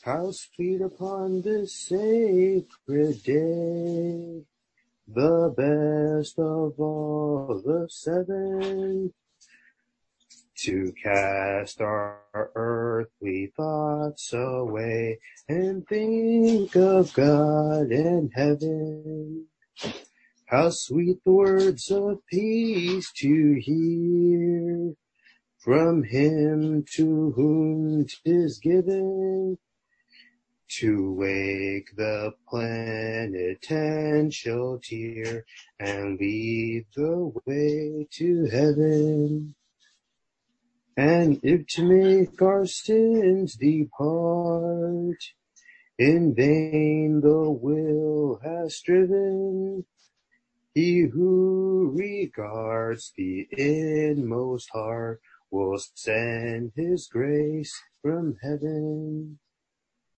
How sweet upon this sacred day, the best of all the seven, to cast our earthly thoughts away and think of God and heaven. How sweet the words of peace to hear from Him to whom 'tis given, to wake the penitential tear and lead the way to heaven. And if to make our sins depart, in vain the will has striven, He who regards the inmost heart will send His grace from heaven.